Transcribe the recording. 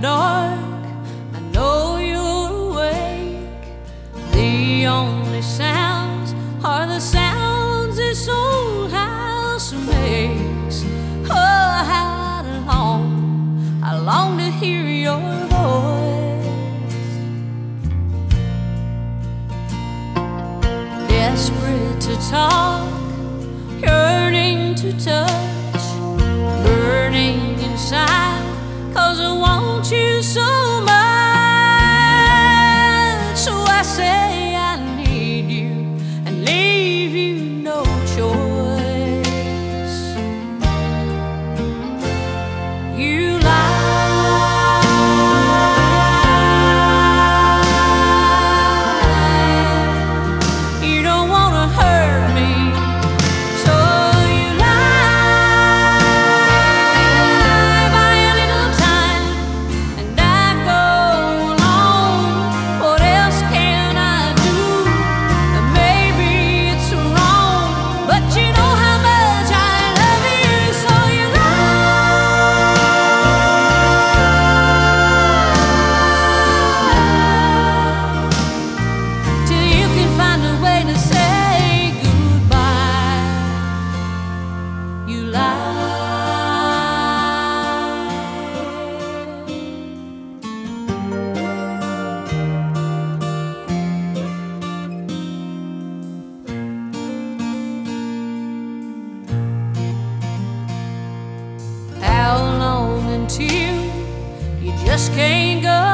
dark, I know you're awake. The only sounds are the sounds this old house makes. Oh, I long to hear your voice. Desperate to talk, yearning to touch, burning inside, 'cause I want you so much. So I say I need you and leave you no choice. You lie, you don't want to hurt me, so you lie. Buy a little time and I go along. What else can I do? And maybe it's wrong, but you know how much I love you, so you lie till you can find a way to say goodbye. You lie. How long until you just can't go